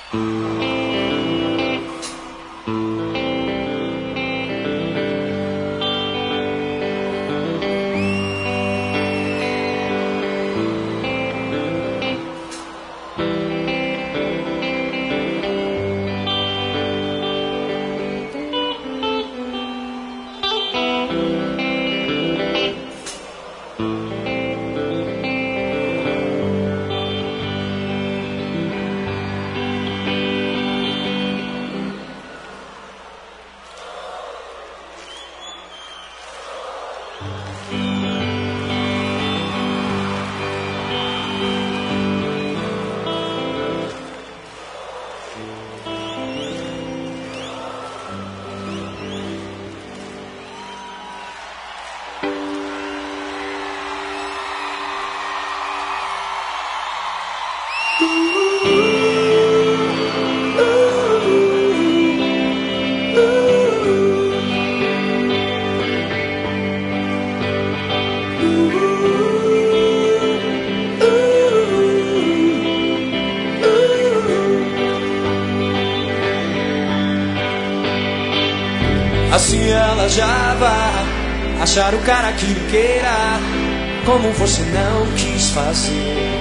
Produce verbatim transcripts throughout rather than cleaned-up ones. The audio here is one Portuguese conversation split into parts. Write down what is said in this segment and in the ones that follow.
Assim ela já vai achar o cara que lhe queira, como você não quis fazer.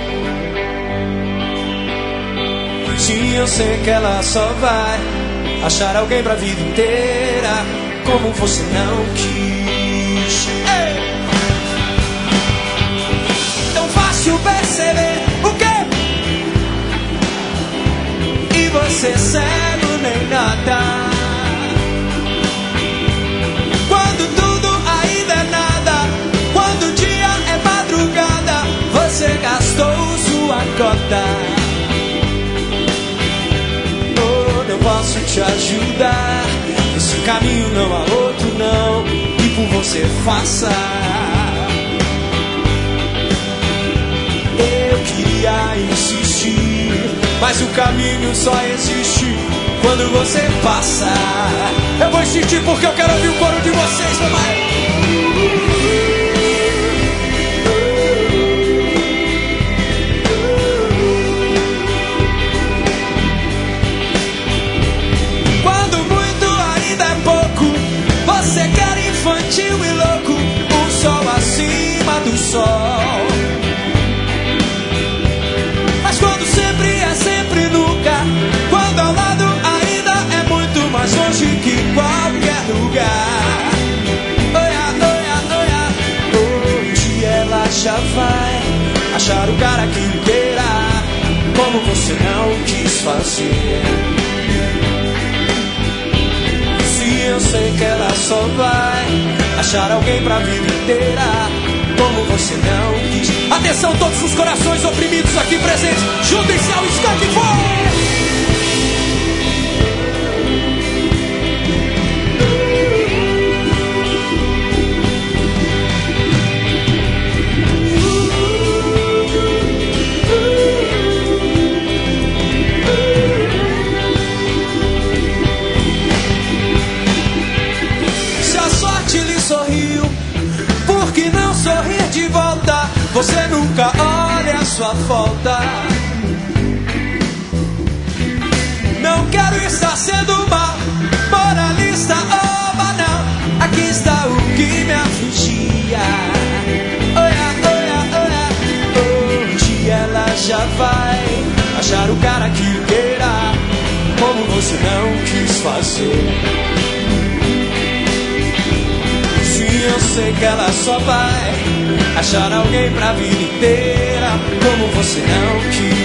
Sim, eu sei que ela só vai achar alguém pra vida inteira, como você não quis. Ei! Tão fácil perceber o quê? E você cego nem nada. Você gastou sua cota. Oh, não posso te ajudar. Esse caminho não há outro não, e por você faça. Eu queria insistir, mas o caminho só existe quando você passa. Eu vou insistir porque eu quero ouvir o coro de vocês, mamãe. Você quer infantil e louco, um sol acima do sol. Mas quando sempre é sempre nunca, quando ao lado ainda é muito mais longe que qualquer lugar. Oia, oia, oia, hoje ela já vai achar o cara que lhe queira, como você não quis fazer. Eu sei que ela só vai achar alguém pra vida inteira, como você não quis. Atenção, todos os corações oprimidos aqui presentes, juntem-se ao Skank Boy! Você nunca olha a sua falta. Não quero estar sendo mal, moralista ou banal. Aqui está o que me afligia. Oia, oia, oia. Hoje ela já vai achar o cara que queira, como você não quis fazer. Eu sei que ela só vai achar alguém pra vida inteira, como você não quis.